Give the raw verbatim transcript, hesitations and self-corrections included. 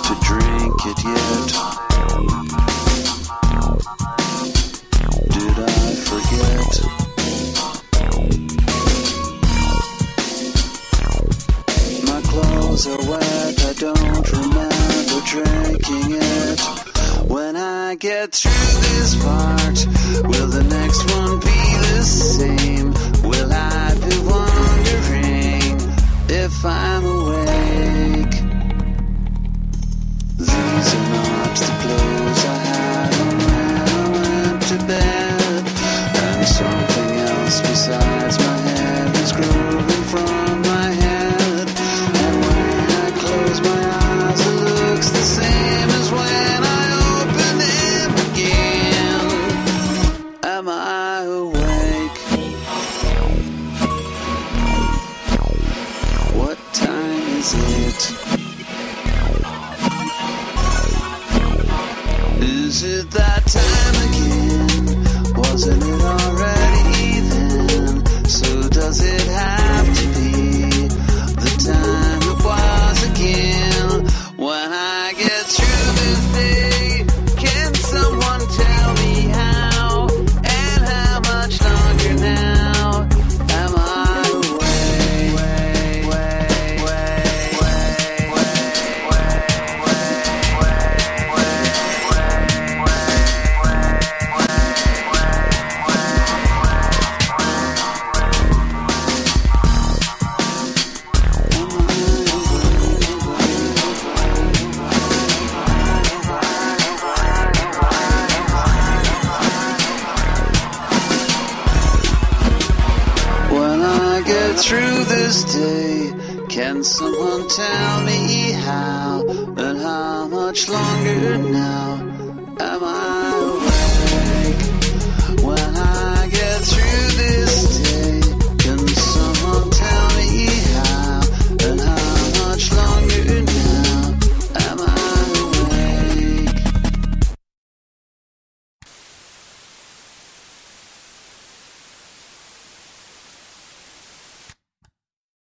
to drink it yet? Did I forget? My clothes are wet, I don't remember drinking it. When I get through this part, will the next one be the same? Will I be wondering if I'm awake? These are not the clothes I had on when I went to bed, and something else besides my head is growing from my head. And when I close my eyes, it looks the same as when I open them again. Am I awake? What time is it? Is it that time again? Wasn't it already then? So does it have to be the time it was again? When I get through this day, can someone tell me how? And how much longer now? Am I through this day? Can someone tell me how? And how much longer now?